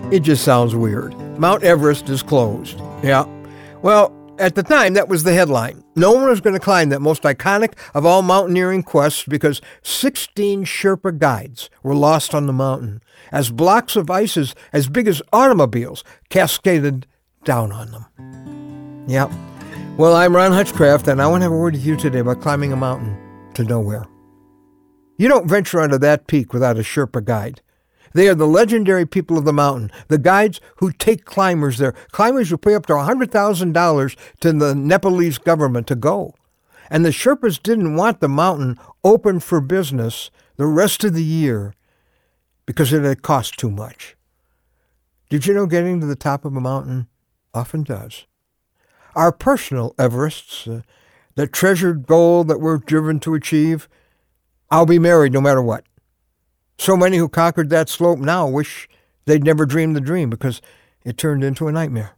It just sounds weird. Mount Everest is closed. Yeah. Well, at the time, that was the headline. No one was going to climb that most iconic of all mountaineering quests because 16 Sherpa guides were lost on the mountain as blocks of ice as big as automobiles cascaded down on them. Yeah. Well, I'm Ron Hutchcraft, and I want to have a word with you today about climbing a mountain to nowhere. You don't venture onto that peak without a Sherpa guide. They are the legendary people of the mountain, the guides who take climbers there. Climbers who pay up to $100,000 to the Nepalese government to go. And the Sherpas didn't want the mountain open for business the rest of the year because it had cost too much. Did you know getting to the top of a mountain often does? Our personal Everests, the treasured goal that we're driven to achieve, I'll be married no matter what. So many who conquered that slope now wish they'd never dreamed the dream because it turned into a nightmare.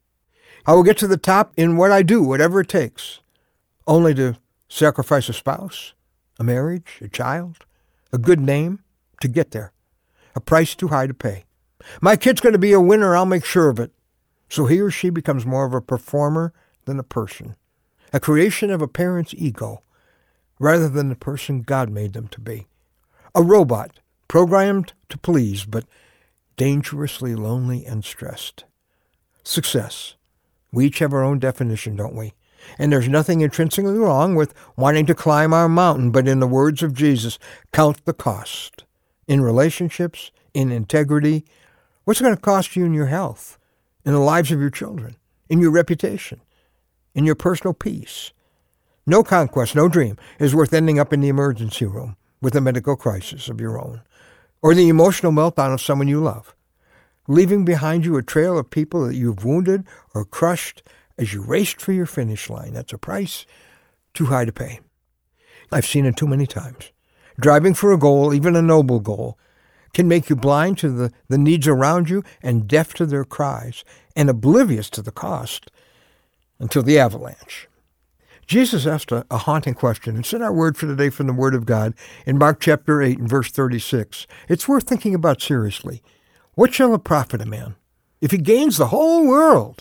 I will get to the top in what I do, whatever it takes, only to sacrifice a spouse, a marriage, a child, a good name to get there, a price too high to pay. My kid's going to be a winner, I'll make sure of it. So he or she becomes more of a performer than a person, a creation of a parent's ego, rather than the person God made them to be. A robot, programmed to please, but dangerously lonely and stressed. Success. We each have our own definition, don't we? And there's nothing intrinsically wrong with wanting to climb our mountain, but in the words of Jesus, count the cost. In relationships, in integrity, what's it going to cost you in your health, in the lives of your children, in your reputation, in your personal peace? No conquest, no dream is worth ending up in the emergency room with a medical crisis of your own, or the emotional meltdown of someone you love, leaving behind you a trail of people that you've wounded or crushed as you raced for your finish line. That's a price too high to pay. I've seen it too many times. Driving for a goal, even a noble goal, can make you blind to the needs around you and deaf to their cries and oblivious to the cost until the avalanche. Jesus asked a haunting question. It's in our word for today from the Word of God in Mark chapter 8 and verse 36. It's worth thinking about seriously. What shall it profit a man if he gains the whole world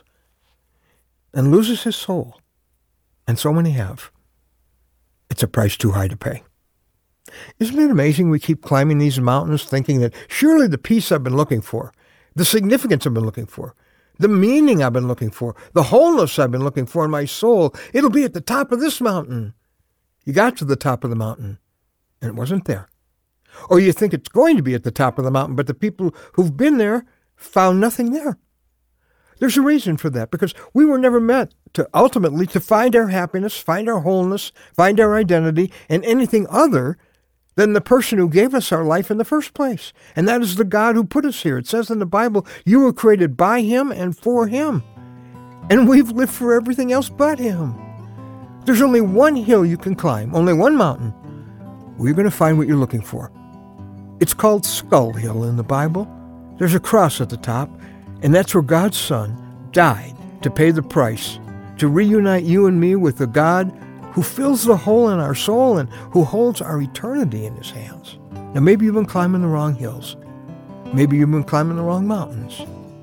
and loses his soul? And so many have. It's a price too high to pay. Isn't it amazing we keep climbing these mountains thinking that surely the peace I've been looking for, the significance I've been looking for, the meaning I've been looking for, the wholeness I've been looking for in my soul, it'll be at the top of this mountain. You got to the top of the mountain, and it wasn't there. Or you think it's going to be at the top of the mountain, but the people who've been there found nothing there. There's a reason for that, because we were never meant to ultimately to find our happiness, find our wholeness, find our identity in anything other than the person who gave us our life in the first place. And that is the God who put us here. It says in the Bible, you were created by Him and for Him. And we've lived for everything else but Him. There's only one hill you can climb, only one mountain, where you're going to find what you're looking for. It's called Skull Hill in the Bible. There's a cross at the top, and that's where God's Son died to pay the price, to reunite you and me with the God who fills the hole in our soul and who holds our eternity in His hands. Now, maybe you've been climbing the wrong hills. Maybe you've been climbing the wrong mountains.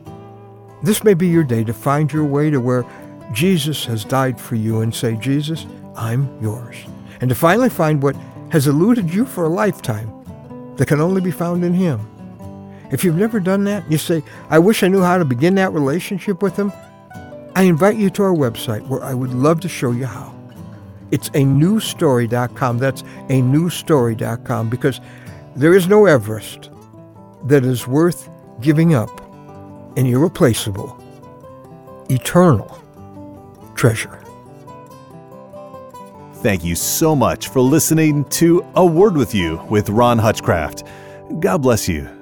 This may be your day to find your way to where Jesus has died for you and say, Jesus, I'm yours. And to finally find what has eluded you for a lifetime that can only be found in Him. If you've never done that, you say, I wish I knew how to begin that relationship with Him, I invite you to our website where I would love to show you how. It's anewstory.com. That's anewstory.com, because there is no Everest that is worth giving up an irreplaceable, eternal treasure. Thank you so much for listening to A Word with You with Ron Hutchcraft. God bless you.